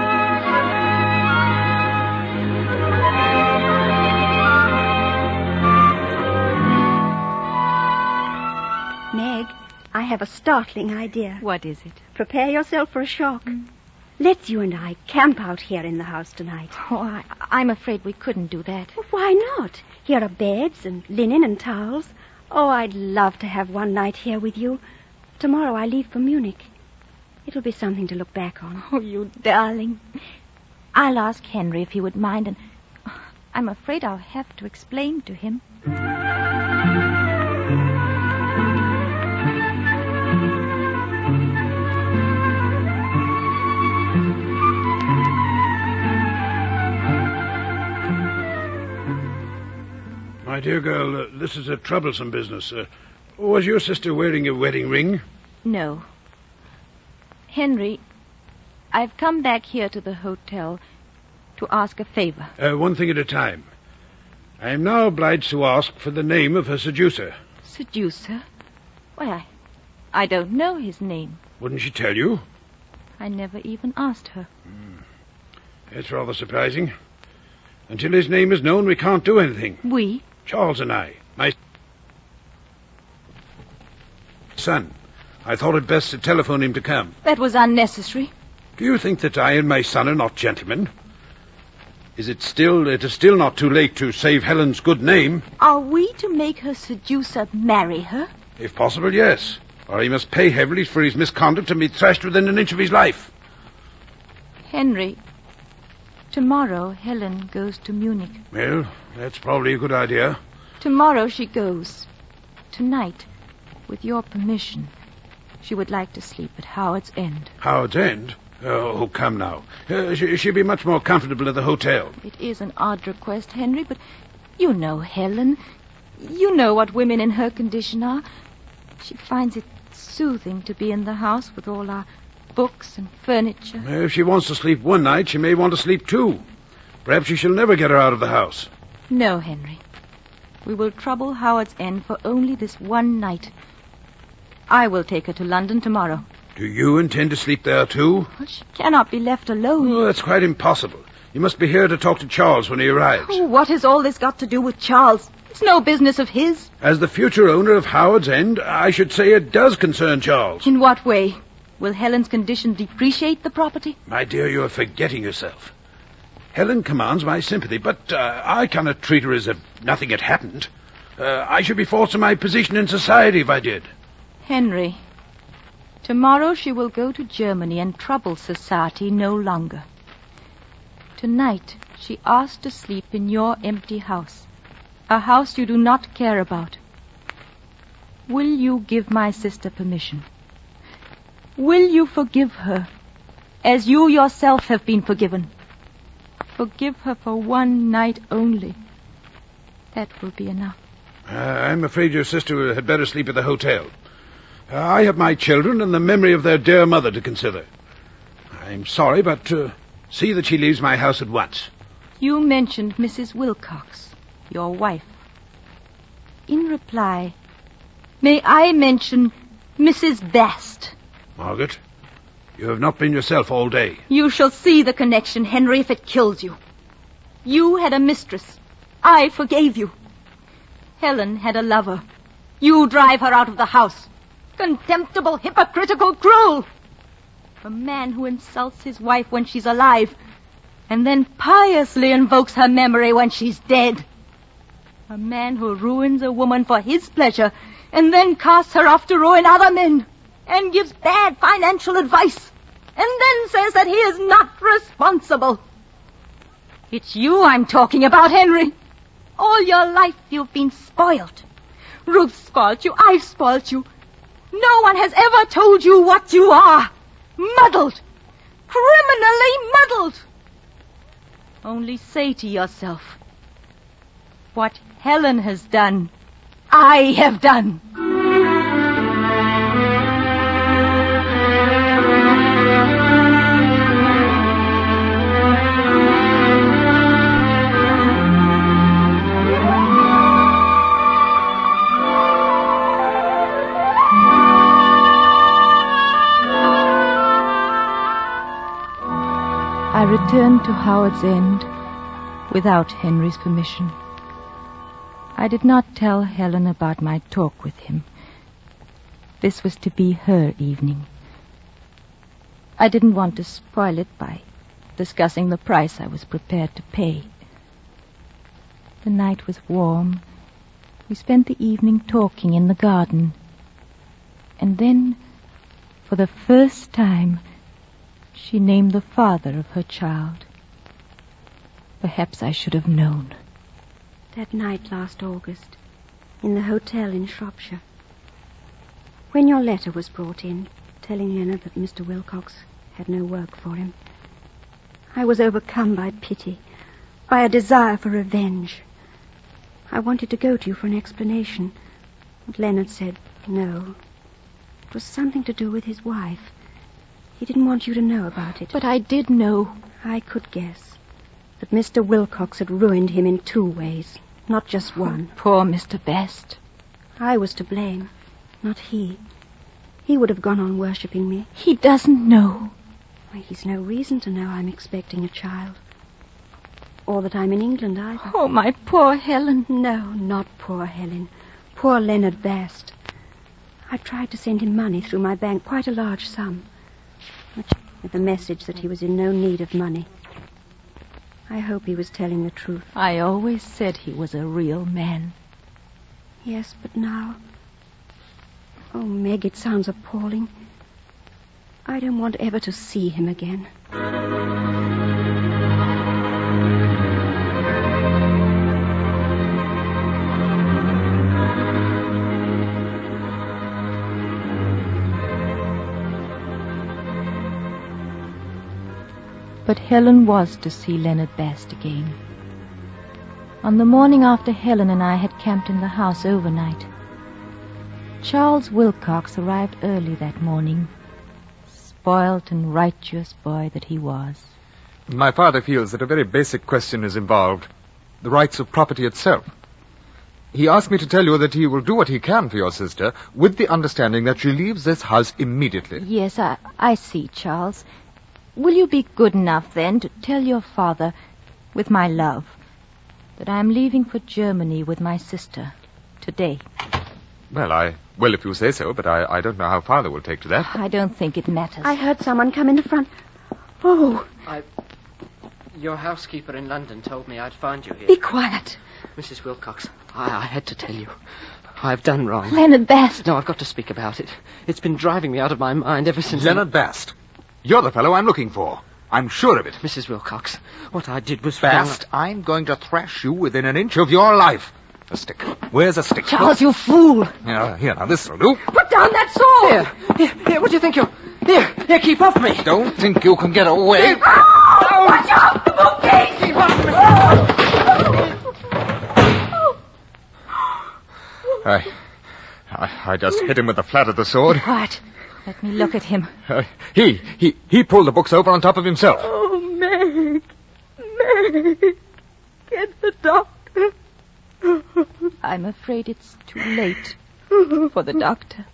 Meg, I have a startling idea. What is it? Prepare yourself for a shock. Mm. Let's you and I camp out here in the house tonight. Oh, I, I'm afraid we couldn't do that. Well, why not? Here are beds and linen and towels. Oh, I'd love to have one night here with you. Tomorrow I leave for Munich. It'll be something to look back on. Oh, you darling. I'll ask Henry if he would mind, and I'm afraid I'll have to explain to him. My dear girl, uh, this is a troublesome business. Uh, was your sister wearing a wedding ring? No. Henry, I've come back here to the hotel to ask a favor. Uh, one thing at a time. I am now obliged to ask for the name of her seducer. Seducer? Why, I, I don't know his name. Wouldn't she tell you? I never even asked her. Hmm. It's rather surprising. Until his name is known, we can't do anything. We? Charles and I. My son. I thought it best to telephone him to come. That was unnecessary. Do you think that I and my son are not gentlemen? Is it still, it is still not too late to save Helen's good name? Are we to make her seducer marry her? If possible, yes. Or he must pay heavily for his misconduct and be thrashed within an inch of his life. Henry, Tomorrow, Helen goes to Munich. Well, that's probably a good idea. Tomorrow she goes. Tonight, with your permission, she would like to sleep at Howard's End. Howard's End? Oh, come now. Uh, she, she'd be much more comfortable at the hotel. It is an odd request, Henry, but you know Helen. You know what women in her condition are. She finds it soothing to be in the house with all our books and furniture. If she wants to sleep one night, she may want to sleep two. Perhaps she shall never get her out of the house. No, Henry. We will trouble Howard's End for only this one night. I will take her to London tomorrow. Do you intend to sleep there, too? Well, she cannot be left alone. Oh, that's quite impossible. You must be here to talk to Charles when he arrives. Oh, what has all this got to do with Charles? It's no business of his. As the future owner of Howard's End, I should say it does concern Charles. In what way? Will Helen's condition depreciate the property? My dear, you are forgetting yourself. Helen commands my sympathy, but uh, I cannot treat her as if nothing had happened. Uh, I should be forced to my position in society if I did. Henry, tomorrow she will go to Germany and trouble society no longer. Tonight she asked to sleep in your empty house, a house you do not care about. Will you give my sister permission? Will you forgive her, as you yourself have been forgiven? Forgive her for one night only. That will be enough. Uh, I'm afraid your sister had better sleep at the hotel. Uh, I have my children and the memory of their dear mother to consider. I'm sorry, but uh, see that she leaves my house at once. You mentioned Missus Wilcox, your wife. In reply, may I mention Missus Bast? Margaret, you have not been yourself all day. You shall see the connection, Henry, if it kills you. You had a mistress. I forgave you. Helen had a lover. You drive her out of the house. Contemptible, hypocritical, cruel. A man who insults his wife when she's alive and then piously invokes her memory when she's dead. A man who ruins a woman for his pleasure and then casts her off to ruin other men and gives bad financial advice and then says that he is not responsible. It's you I'm talking about, Henry. All your life you've been spoiled. Ruth spoiled you. I've spoiled you. No one has ever told you what you are. Muddled. Criminally muddled. Only say to yourself, what Helen has done, I have done. I returned to Howard's End without Henry's permission. I did not tell Helen about my talk with him. This was to be her evening. I didn't want to spoil it by discussing the price I was prepared to pay. The night was warm. We spent the evening talking in the garden. And then, for the first time, she named the father of her child. Perhaps I should have known. That night last August, in the hotel in Shropshire, when your letter was brought in, telling Leonard that Mister Wilcox had no work for him, I was overcome by pity, by a desire for revenge. I wanted to go to you for an explanation, but Leonard said no. It was something to do with his wife. He didn't want you to know about it. But I did know. I could guess that Mister Wilcox had ruined him in two ways, not just one. Oh, poor Mister Best. I was to blame, not he. He would have gone on worshipping me. He doesn't know. Why, he's no reason to know I'm expecting a child. Or that I'm in England either. Oh, my poor Helen. No, not poor Helen. Poor Leonard Bast. I tried to send him money through my bank, quite a large sum, with the message that he was in no need of money. I hope he was telling the truth. I always said he was a real man. Yes, but now... Oh, Meg, it sounds appalling. I don't want ever to see him again. But Helen was to see Leonard Bast again. On the morning after Helen and I had camped in the house overnight, Charles Wilcox arrived early that morning, spoilt and righteous boy that he was. My father feels that a very basic question is involved, the rights of property itself. He asked me to tell you that he will do what he can for your sister, with the understanding that she leaves this house immediately. Yes, I, I see, Charles. Will you be good enough, then, to tell your father, with my love, that I am leaving for Germany with my sister today? Well, I will if you say so, but I, I don't know how father will take to that. I don't think it matters. I heard someone come in the front. Oh. I... Your housekeeper in London told me I'd find you here. Be quiet. Missus Wilcox, I, I had to tell you. I've done wrong. Leonard Bast. No, I've got to speak about it. It's been driving me out of my mind ever since... Leonard Bast. You're the fellow I'm looking for. I'm sure of it. Missus Wilcox, what I did was Bast, wrong. I'm going to thrash you within an inch of your life. A stick. Where's a stick? Charles, you fool. Here, here, now this'll do. Put down that sword. Here, here, here, what do you think you're... Here, here, keep off me. Don't think you can get away. Oh, watch out, the bouquet. Keep off me. I, I, I just hit him with the flat of the sword. Quiet. Let me look at him. Uh, he, he, he pulled the books over on top of himself. Oh, Meg. Meg. Get the doctor. I'm afraid it's too late for the doctor.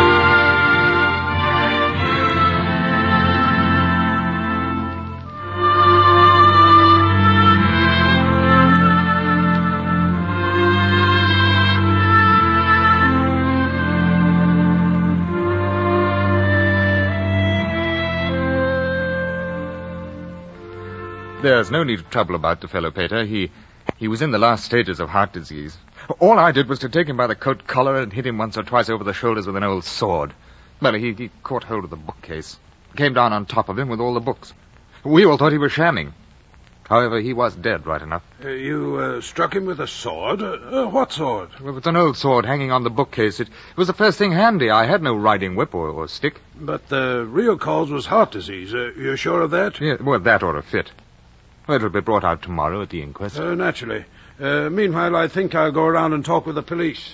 There's no need of trouble about the fellow, Peter. He he was in the last stages of heart disease. All I did was to take him by the coat collar and hit him once or twice over the shoulders with an old sword. Well, he, he caught hold of the bookcase, came down on top of him with all the books. We all thought he was shamming. However, he was dead right enough. Uh, you uh, struck him with a sword? Uh, uh, what sword? Well, it's an old sword hanging on the bookcase. It, it was the first thing handy. I had no riding whip or, or stick. But the real cause was heart disease. Uh, you're sure of that? Yeah, well, that or a fit. Well, it'll be brought out tomorrow at the inquest. Uh, naturally. Uh, meanwhile, I think I'll go around and talk with the police.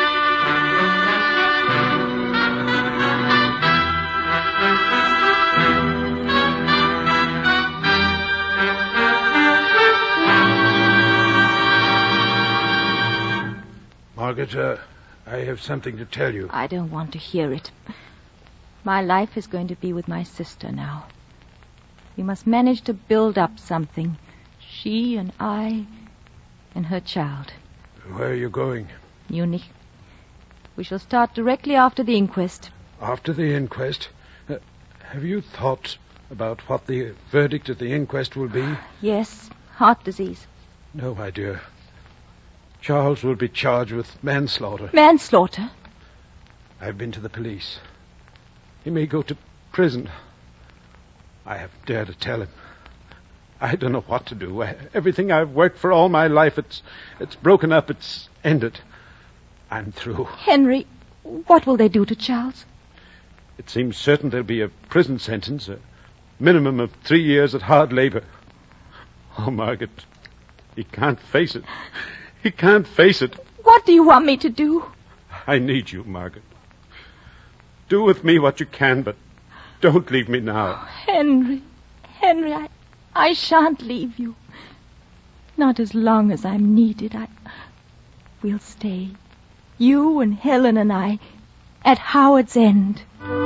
Margaret, uh, I have something to tell you. I don't want to hear it. My life is going to be with my sister now. We must manage to build up something. She and I and her child. Where are you going? Munich. We shall start directly after the inquest. After the inquest? Uh, have you thought about what the verdict at the inquest will be? Yes, heart disease. No, my dear. Charles will be charged with manslaughter. Manslaughter? I've been to the police. He may go to prison. I haven't dared to tell him. I don't know what to do. I, everything I've worked for all my life, it's it's broken up. It's ended. I'm through. Henry, what will they do to Charles? It seems certain there'll be a prison sentence, a minimum of three years at hard labor. Oh, Margaret, he can't face it. He can't face it. What do you want me to do? I need you, Margaret. Do with me what you can, but don't leave me now. Oh, Henry, Henry, I, I shan't leave you. Not as long as I'm needed. I, we'll stay, you and Helen and I, at Howard's End.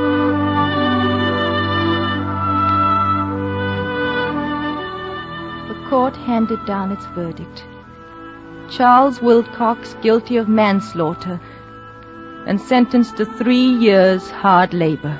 The court handed down its verdict. Charles Wilcox guilty of manslaughter and sentenced to three years hard labor.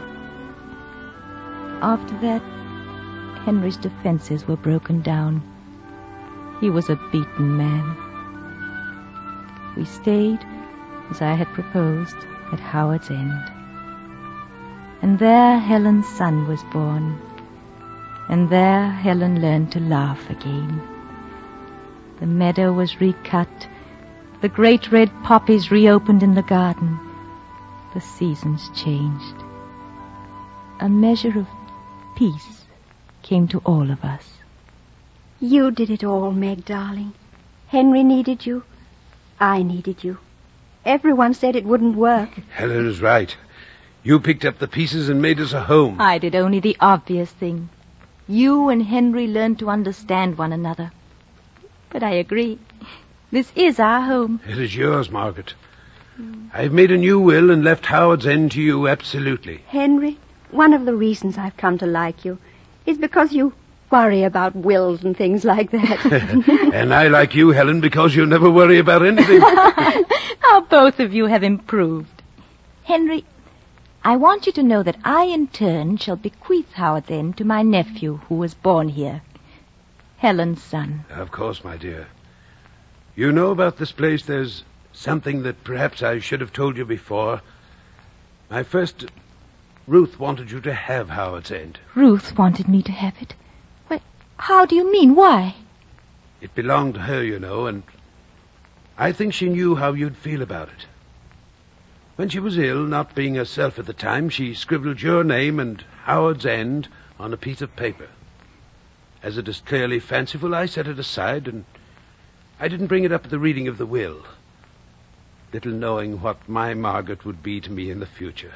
After that, Henry's defenses were broken down. He was a beaten man. We stayed, as I had proposed, at Howard's End. And there Helen's son was born. And there Helen learned to laugh again. The meadow was recut. The great red poppies reopened in the garden. The seasons changed. A measure of peace came to all of us. You did it all, Meg, darling. Henry needed you. I needed you. Everyone said it wouldn't work. Helen is right. You picked up the pieces and made us a home. I did only the obvious thing. You and Henry learned to understand one another. But I agree. This is our home. It is yours, Margaret. Mm. I've made a new will and left Howard's End to you absolutely. Henry, one of the reasons I've come to like you is because you worry about wills and things like that. And I like you, Helen, because you never worry about anything. How both of you have improved. Henry, I want you to know that I, in turn, shall bequeath Howard's End to my nephew, who was born here. Helen's son. Of course, my dear. You know about this place, there's something that perhaps I should have told you before. My first... Ruth wanted you to have Howard's End. Ruth wanted me to have it? Well, how do you mean? Why? It belonged to her, you know, and I think she knew how you'd feel about it. When she was ill, not being herself at the time, she scribbled your name and Howard's End on a piece of paper. As it is clearly fanciful, I set it aside, and I didn't bring it up at the reading of the will, little knowing what my Margaret would be to me in the future.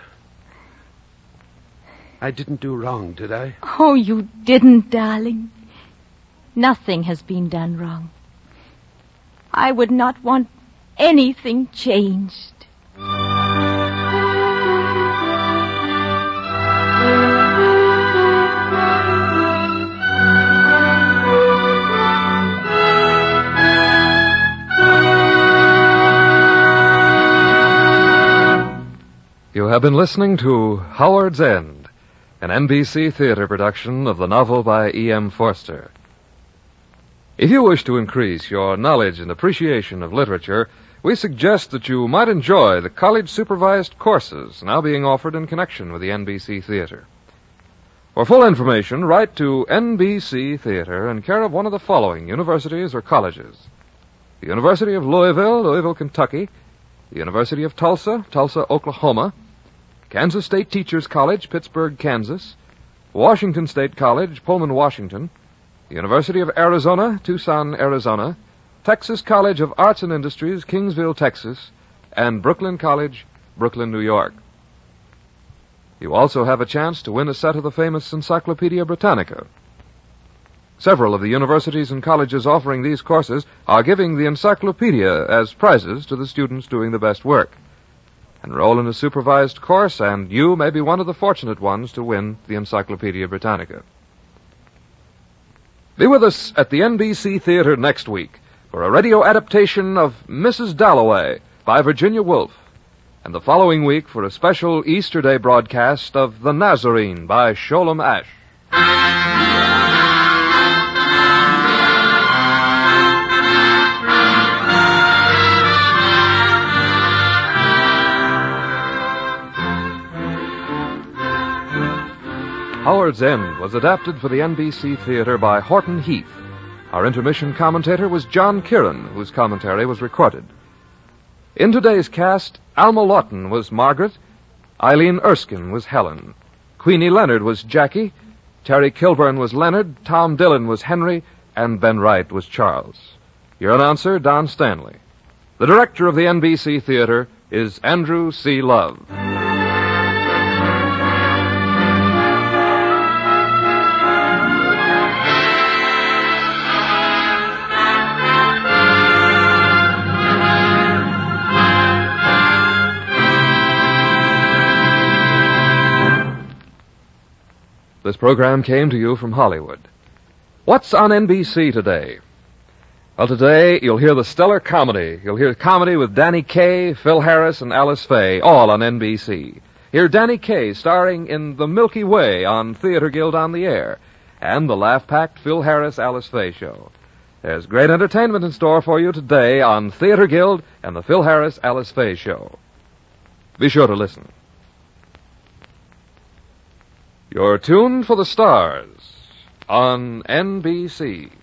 I didn't do wrong, did I? Oh, you didn't, darling. Nothing has been done wrong. I would not want anything changed. You have been listening to Howard's End, an N B C theater production of the novel by E M Forster. If you wish to increase your knowledge and appreciation of literature, we suggest that you might enjoy the college-supervised courses now being offered in connection with the N B C Theater. For full information, write to N B C Theater in care of one of the following universities or colleges: the University of Louisville, Louisville, Kentucky; the University of Tulsa, Tulsa, Oklahoma; Kansas State Teachers College, Pittsburgh, Kansas; Washington State College, Pullman, Washington; the University of Arizona, Tucson, Arizona; Texas College of Arts and Industries, Kingsville, Texas; and Brooklyn College, Brooklyn, New York. You also have a chance to win a set of the famous Encyclopedia Britannica. Several of the universities and colleges offering these courses are giving the encyclopedia as prizes to the students doing the best work. Enroll in a supervised course, and you may be one of the fortunate ones to win the Encyclopedia Britannica. Be with us at the N B C Theater next week for a radio adaptation of Missus Dalloway by Virginia Woolf, and the following week for a special Easter Day broadcast of The Nazarene by Sholem Ash. Howard's End was adapted for the N B C Theater by Horton Heath. Our intermission commentator was John Kieran, whose commentary was recorded. In today's cast, Alma Lawton was Margaret, Eileen Erskine was Helen, Queenie Leonard was Jackie, Terry Kilburn was Leonard, Tom Dillon was Henry, and Ben Wright was Charles. Your announcer, Don Stanley. The director of the N B C Theater is Andrew C. Love. This program came to you from Hollywood. What's on N B C today? Well, today you'll hear the stellar comedy. You'll hear comedy with Danny Kaye, Phil Harris, and Alice Faye, all on N B C. Hear Danny Kaye starring in The Milky Way on Theater Guild on the Air, and the laugh-packed Phil Harris, Alice Faye show. There's great entertainment in store for you today on Theater Guild and the Phil Harris, Alice Faye show. Be sure to listen. You're tuned for the stars on N B C.